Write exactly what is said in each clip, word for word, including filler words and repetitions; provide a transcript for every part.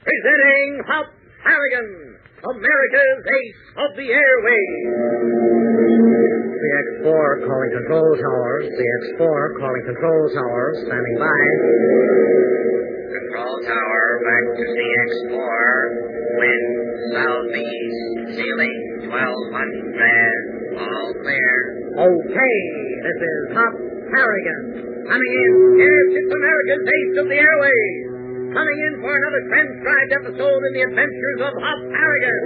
Presenting Hop Harrigan, America's Ace of the Airways. The X four calling control towers. The X four calling control towers. Standing by. Control tower, back to C X four. Wind southeast. Ceiling twelve hundred. All clear. Okay, this is Hop Harrigan. Coming in. Yes, it's America's Ace of the Airways. Coming in for another transcribed episode in the adventures of Hop Harrigan.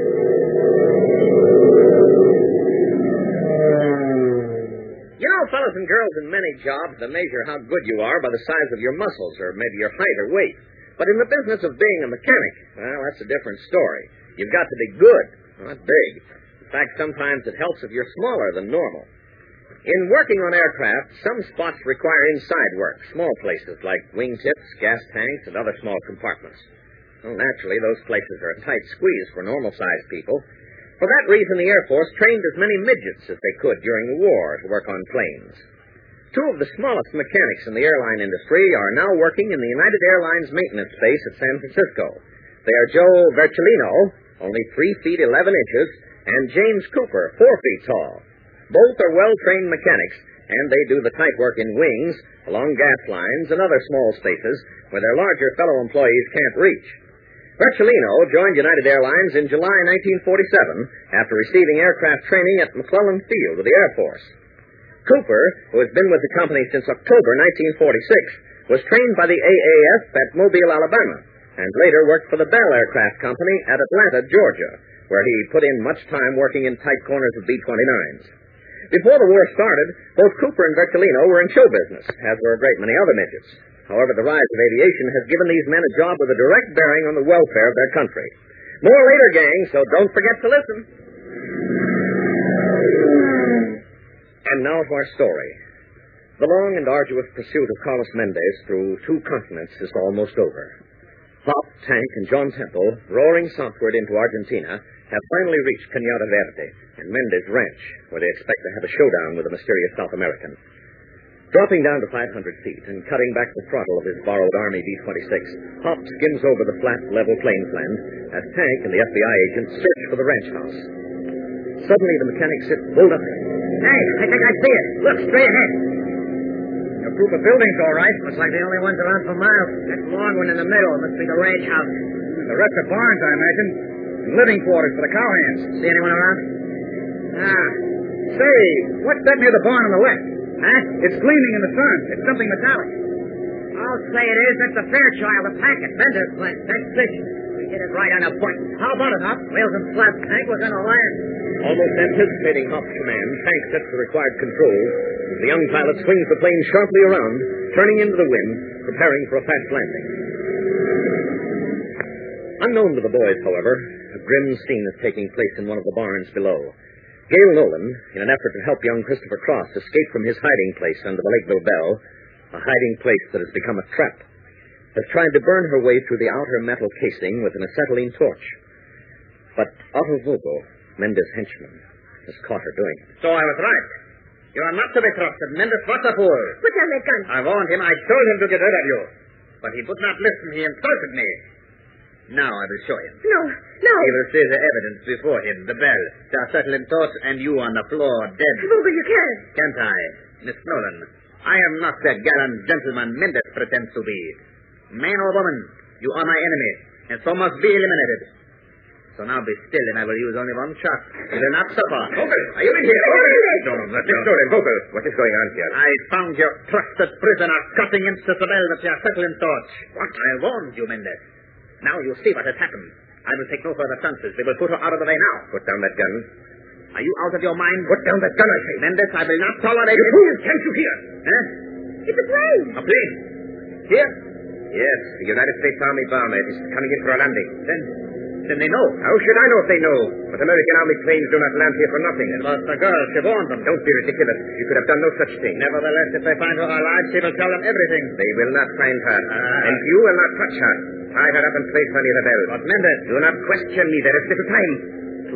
You know, fellas and girls, in many jobs, they measure how good you are by the size of your muscles, or maybe your height or weight. But in the business of being a mechanic, well, that's a different story. You've got to be good, not big. In fact, sometimes it helps if you're smaller than normal. In working on aircraft, some spots require inside work, small places like wingtips, gas tanks, and other small compartments. Well, naturally, those places are a tight squeeze for normal-sized people. For that reason, the Air Force trained as many midgets as they could during the war to work on planes. Two of the smallest mechanics in the airline industry are now working in the United Airlines maintenance base at San Francisco. They are Joe Vercellino, only three feet eleven inches, and James Cooper, four feet tall. Both are well-trained mechanics, and they do the tight work in wings, along gas lines, and other small spaces where their larger fellow employees can't reach. Vercellino joined United Airlines in July nineteen forty-seven after receiving aircraft training at McClellan Field of the Air Force. Cooper, who has been with the company since October nineteen forty-six, was trained by the A A F at Mobile, Alabama, and later worked for the Bell Aircraft Company at Atlanta, Georgia, where he put in much time working in tight corners of B twenty-nines. Before the war started, both Cooper and Vercellino were in show business, as were a great many other midgets. However, the rise of aviation has given these men a job with a direct bearing on the welfare of their country. More later, gang, so don't forget to listen. And now to our story. The long and arduous pursuit of Carlos Mendez through two continents is almost over. Hop, Tank, and John Temple, roaring southward into Argentina, have finally reached Cañada Verde and Mendez Ranch, where they expect to have a showdown with the mysterious South American. Dropping down to five hundred feet and cutting back the throttle of his borrowed Army B twenty-six, Hop skims over the flat, level plains land as Tank and the F B I agent search for the ranch house. Suddenly, the mechanic sits bolt upright. Hey, I think I see it. Look, straight ahead. A group of buildings, all right. Looks like the only ones around for miles. That long one in the middle must be the ranch house. The rest are barns, I imagine. And living quarters for the cowhands. See anyone around? Ah. Say, what's that near the barn on the left? Huh? It's gleaming in the sun. It's something metallic. I'll say it is. That's the Fairchild, the packet vendor plant. That's fish. We hit it right on the point. How about it, Hop? Wheels and flaps. Tank was going to land. Almost anticipating Hop's command, Tank sets the required controls. The young pilot swings the plane sharply around, turning into the wind, preparing for a fast landing. Unknown to the boys, however, a grim scene is taking place in one of the barns below. Gail Nolan, in an effort to help young Christopher Cross escape from his hiding place under the Lakeville Bell, a hiding place that has become a trap, has tried to burn her way through the outer metal casing with an acetylene torch. But Otto Vogel, Mendez' henchman, has caught her doing it. So I was right. You are not to be trusted. Mendez was a fool. Put down that gun. I warned him. I told him to get rid of you. But he would not listen. He insulted me. Now I will show him. No, no. He will see the evidence before him. The bell, the acetylene torch, and you on the floor, dead. Vogel, you can't. Can't I? Miss Nolan, I am not the gallant gentleman Mendez pretends to be. Man or woman, you are my enemy, and so must be eliminated. So now be still, and I will use only one shot. You will not suffer. Vogel, are you in here? No, no, Miss Nolan, Vogel, what is going on here? I found your trusted prisoner cutting into the bell with the acetylene torch. What? I warned you, Mendez. Now you see what has happened. I will take no further chances. They will put her out of the way now. Put down that gun. Are you out of your mind? Put down that gun, I say. Mendez, I will not tolerate You it. fool, can't you hear? Huh? It's a plane. A plane? Here? Yes, the United States Army bomber is coming in for a landing. Then, then they know. How should I know if they know? But American Army planes do not land here for nothing. But the girl, she warned them. Don't be ridiculous. You could have done no such thing. Nevertheless, if they find her alive, she will tell them everything. They will not find her. Ah. And you will not touch her. Tie her up and place her near the bell. But Mendez, Do not question me. There is little time. too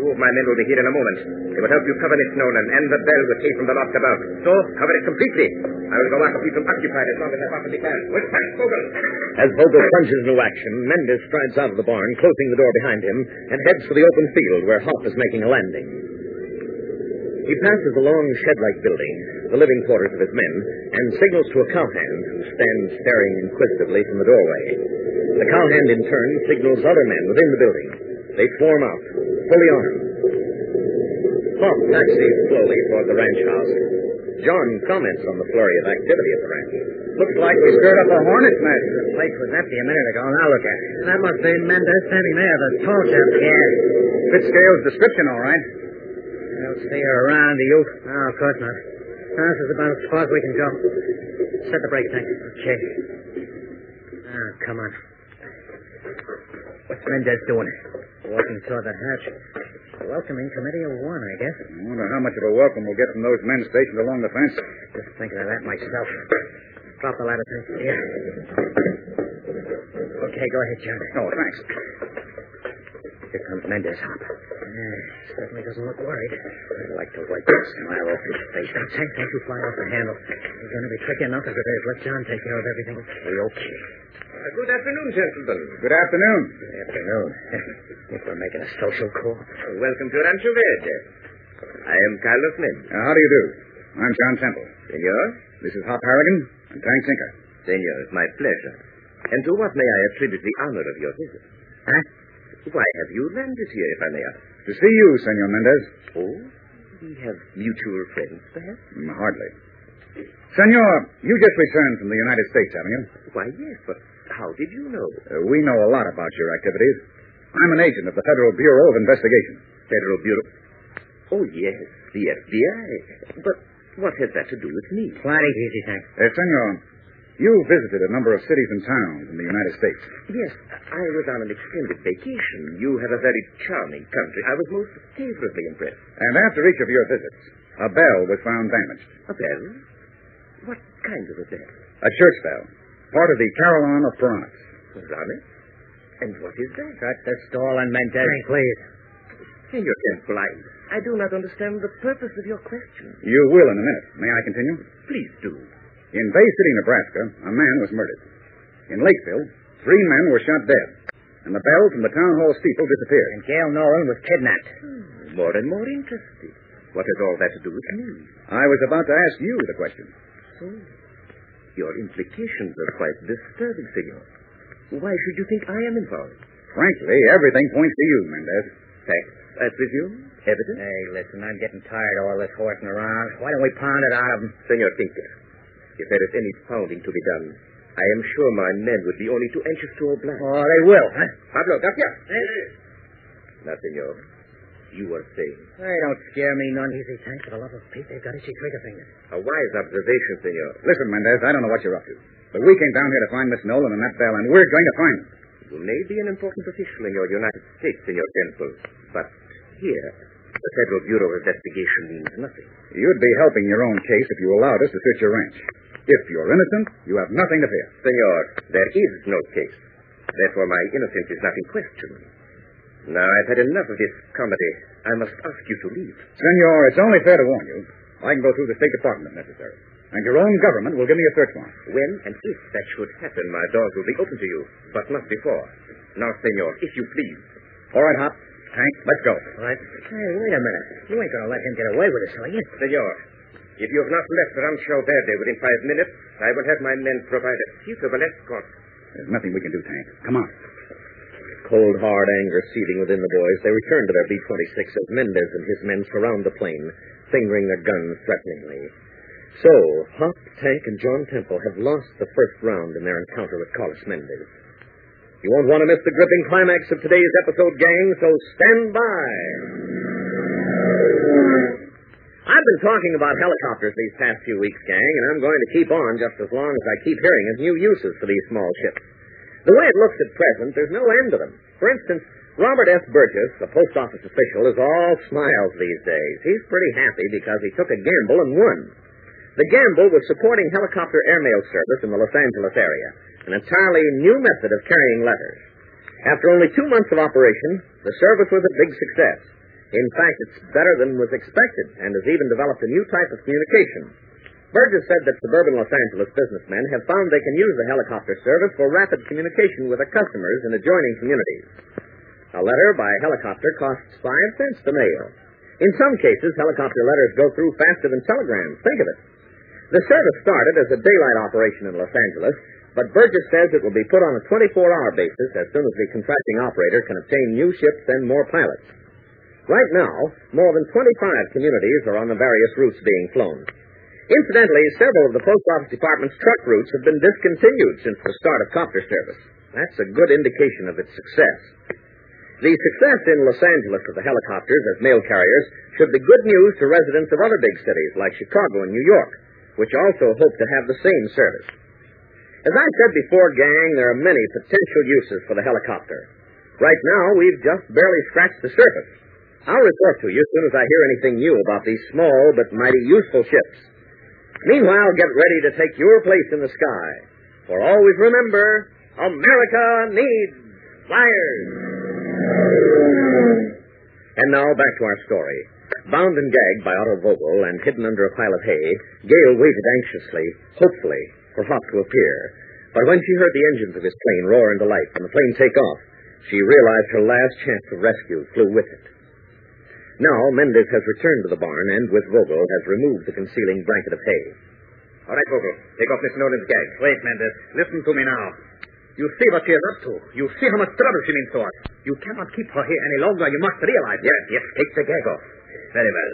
Two of my men will be here in a moment. They will help you cover Miss Nolan and the bell with hay from the loft above. So, cover it completely. I will go after people occupied as long as I possibly can. With thanks, Vogel. As Vogel plunges into action, Mendes strides out of the barn, closing the door behind him, and heads for the open field where Hoff is making a landing. He passes a long shed-like building, the living quarters of his men, and signals to a cowhand who stands staring inquisitively from the doorway. The cowhand, in turn, signals other men within the building. They form up, fully armed. Hoff taxis slowly toward the ranch house. John comments on the flurry of activity at the ranch. Looks like we stirred up a hornet's nest. The place was empty a minute ago. Now look at it. That must be Mendez standing there, the tall chap. Yeah. Fits Scales' description, all right. I don't see her around, do you? No, of course not. This is about as far as we can go. Set the brake tank. Okay. Ah, come on. What's Mendez doing? Walking toward the hatch. Welcoming committee of one, I guess. I wonder how much of a welcome we'll get from those men stationed along the fence. Just thinking of that myself. Drop the ladder, please. Here. Okay, go ahead, John. Oh, thanks. Here comes Mendez, Hop. Yeah, certainly doesn't look worried. I'd like to wipe that smile off his face. Now, Tank, don't you fly off the handle. You're going to be tricky enough as it is. Let John take care of everything. Be okay. Uh, good afternoon, gentlemen. Good afternoon. Good afternoon. If we're making a social call. Welcome to Rancho Verde. I am Carlos Mendes. Uh, how do you do? I'm John Temple. Senor? This is Hop Harrigan and Tank Tinker. Senor, it's my pleasure. And to what may I attribute the honor of your visit? Huh? Why have you landed here, if I may ask? To see you, Senor Mendez. Oh, we have mutual friends, perhaps? Mm, hardly. Senor, you just returned from the United States, haven't you? Why, yes, but how did you know? Uh, we know a lot about your activities. I'm an agent of the Federal Bureau of Investigation. Federal Bureau? Oh, yes, the F B I. But what has that to do with me? Plenty easy, Tank. Uh, Senor, you visited a number of cities and towns in the United States. Yes, I was on an extended vacation. You have a very charming country. I was most favorably impressed. And after each of your visits, a bell was found damaged. A bell? What kind of a bell? A church bell. Part of the Carillon of Florence. Florence? And what is that? Cut the stall and Mendez. Tank, please. Senor Temple, I, I do not understand the purpose of your question. You will in a minute. May I continue? Please do. In Bay City, Nebraska, a man was murdered. In Lakeville, three men were shot dead. And the bell from the town hall steeple disappeared. And Gail Nolan was kidnapped. Hmm, more and more interesting. What has all that to do with me? I was about to ask you the question. So, your implications are quite disturbing, senor. Why should you think I am involved? Frankly, everything points to you, Mendez. Facts, I presume? Evidence? Hey, listen, I'm getting tired of all this horsing around. Why don't we pound it out of them? Senor Tinker, if there is any pounding to be done, I am sure my men would be only too anxious to oblige. Oh, they will, huh? Pablo, Garcia. Now, senor, you were saying. Hey, don't scare me none. Easy, Tank. For the love of Pete, they've got itchy trigger fingers. A wise observation, senor. Listen, Mendez, I don't know what you're up to. But we came down here to find Miss Nolan and that bell, and we're going to find them. You may be an important official in your United States, senor Temple, but here, the Federal Bureau of Investigation means nothing. You'd be helping your own case if you allowed us to search your ranch. If you're innocent, you have nothing to fear. Senor, there is no case. Therefore, my innocence is not in question. Now, I've had enough of this comedy. I must ask you to leave. Senor, it's only fair to warn you. I can go through the State Department if necessary. And your own government will give me a search warrant. When and if that should happen, my doors will be open to you, but not before. Now, senor, if you please. All right, Hop. Hank, let's go. All right. Hey, wait a minute. You ain't going to let him get away with this, are you? Senor, if you have not left Rancho Verde within five minutes, I will have my men provide a suitable escort. There's nothing we can do, Tank. Come on. Cold, hard anger seething within the boys, they return to their B twenty-six as Mendez and his men surround the plane, fingering their guns threateningly. So, Hop, Tank, and John Temple have lost the first round in their encounter with Carlos Mendez. You won't want to miss the gripping climax of today's episode, gang, so stand by. I've been talking about helicopters these past few weeks, gang, and I'm going to keep on just as long as I keep hearing of new uses for these small ships. The way it looks at present, there's no end to them. For instance, Robert S. Burgess, the post office official, is all smiles these days. He's pretty happy because he took a gamble and won. The gamble was supporting helicopter airmail service in the Los Angeles area, an entirely new method of carrying letters. After only two months of operation, the service was a big success. In fact, it's better than was expected and has even developed a new type of communication. Burgess said that suburban Los Angeles businessmen have found they can use the helicopter service for rapid communication with their customers in adjoining communities. A letter by helicopter costs five cents to mail. In some cases, helicopter letters go through faster than telegrams. Think of it. The service started as a daylight operation in Los Angeles, but Burgess says it will be put on a twenty-four hour basis as soon as the contracting operator can obtain new ships and more pilots. Right now, more than twenty-five communities are on the various routes being flown. Incidentally, several of the Post Office Department's truck routes have been discontinued since the start of copter service. That's a good indication of its success. The success in Los Angeles of the helicopters as mail carriers should be good news to residents of other big cities like Chicago and New York, which also hope to have the same service. As I said before, gang, there are many potential uses for the helicopter. Right now, we've just barely scratched the surface. I'll report to you as soon as I hear anything new about these small but mighty useful ships. Meanwhile, get ready to take your place in the sky. For always remember, America needs flyers. And now back to our story. Bound and gagged by Otto Vogel and hidden under a pile of hay, Gail waited anxiously, hopefully, for Hop to appear. But when she heard the engines of his plane roar into life and the plane take off, she realized her last chance of rescue flew with it. Now, Mendez has returned to the barn and, with Vogel, has removed the concealing blanket of hay. All right, Vogel. Take off Miss Nolan's gag. Wait, Mendez. Listen to me now. You see what she is up to. You see how much trouble she means to us. You cannot keep her here any longer. You must realize that. Yes, yes. Take the gag off. Very well.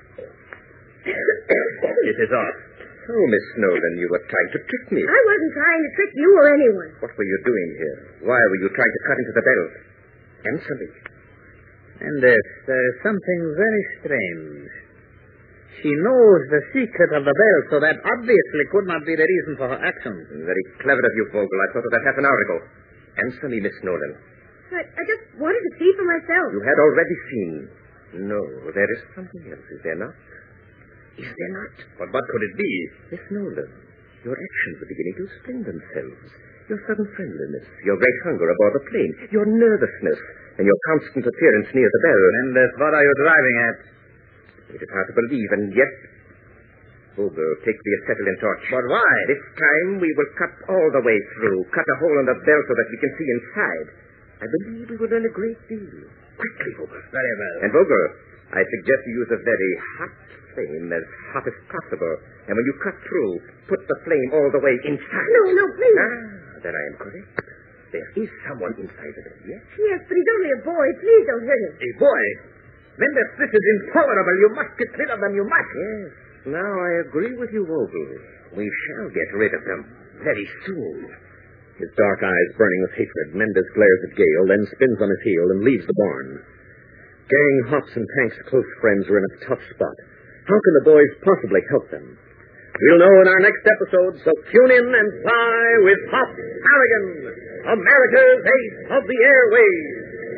It is off. Oh, Miss Nolan, you were trying to trick me. I wasn't trying to trick you or anyone. What were you doing here? Why were you trying to cut into the belt? Answer me. Mendez, there is something very strange. She knows the secret of the bell, so that obviously could not be the reason for her actions. Very clever of you, Vogel. I thought of that half an hour ago. Answer me, Miss Nolan. But I just wanted to see for myself. You had already seen. No, there is something else, is there not? Is there not? But what could it be? Miss Nolan, your actions are beginning to explain themselves. Your sudden friendliness, your great hunger aboard the plane, your nervousness, and your constant appearance near the bell. Mendez, what are you driving at? It is hard to believe, and yet... Vogel, take the acetylene torch. But why? This time we will cut all the way through, cut a hole in the bell so that we can see inside. I believe we will learn a great deal. Quickly, Vogel. Very well. And Vogel, I suggest you use a very hot flame, as hot as possible. And when you cut through, put the flame all the way inside. No, no, please. Ah, then I am correct. There is someone inside of it, yes? Yes, but he's only a boy. Please don't hurt him. A boy? Mendez, this is intolerable. You must get rid of them. You must. Yes. Now I agree with you, Vogel. We shall get rid of them very soon. His dark eyes burning with hatred, Mendez glares at Gale, then spins on his heel and leaves the barn. Gang, Hops, and Tank's close friends are in a tough spot. How can the boys possibly help them? We'll know in our next episode, so tune in and fly with Hop Harrigan, America's ace of the airways.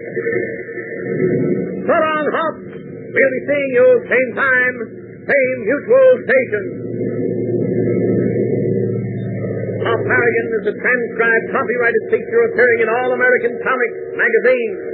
So long, Hop. We'll be seeing you same time, same mutual station. Hop Harrigan is a transcribed, copyrighted feature appearing in All American Comics magazine.